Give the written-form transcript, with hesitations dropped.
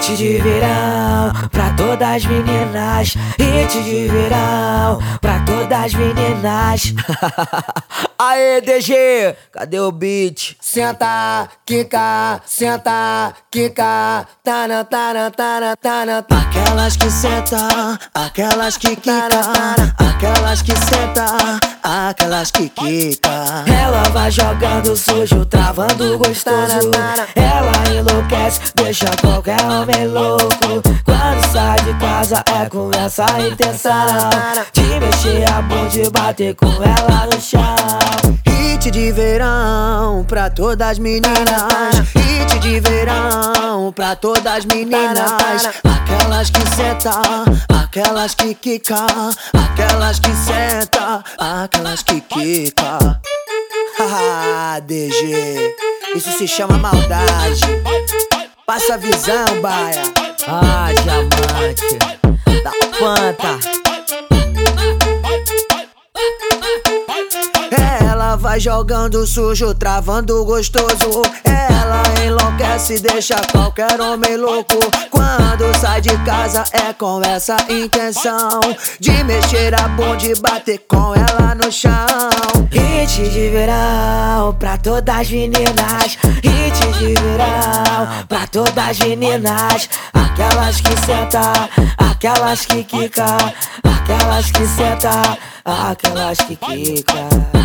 Hit de verão pra todas as meninas. Hit de verão pra todas as meninas. Aê, DG, cadê o beat? Senta, quica, tana, tana, tana, tana. Aquelas que senta, aquelas que quica, aquelas que senta, aquelas que quica. Ela vai jogando sujo, travando gostoso. Ela enlouquece, deixa qualquer homem louco. Quando sai de casa é com essa intenção de mexer a bunda e bater com ela no chão. Hit de verão pra todas as meninas. Hit de verão pra todas as meninas. Aquelas que senta, aquelas que quica, aquelas que senta, aquelas que quica. Haha, DG, isso se chama maldade. Passa a visão, baia. Ah, diamante da Fanta. Ela vai jogando sujo, travando gostoso. Ela enlouquece, deixa qualquer homem louco. Quando sai de casa é com essa intenção de mexer a bunda e bater com ela no chão. Hit de verão pra todas as meninas. Hit de verão pra todas as meninas. Aquelas que senta, aquelas que quica, aquelas que senta, aquelas que quica.